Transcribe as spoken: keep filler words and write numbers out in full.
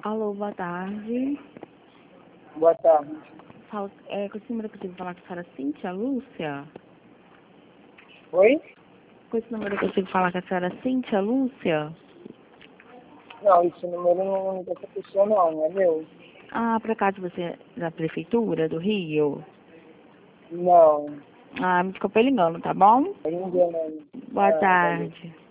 Alô, boa tarde. Boa tarde. Fala, é, com esse número eu consigo falar com a senhora Cíntia Lúcia? Oi? Com esse número eu consigo falar com a senhora Cíntia Lúcia? Não, esse número não é dessa pessoa não, não é meu. Ah, por acaso você é da prefeitura do Rio? Não, Ah, me desculpa ele engano, tá bom? ainda não. Boa Ah, valeu. tarde.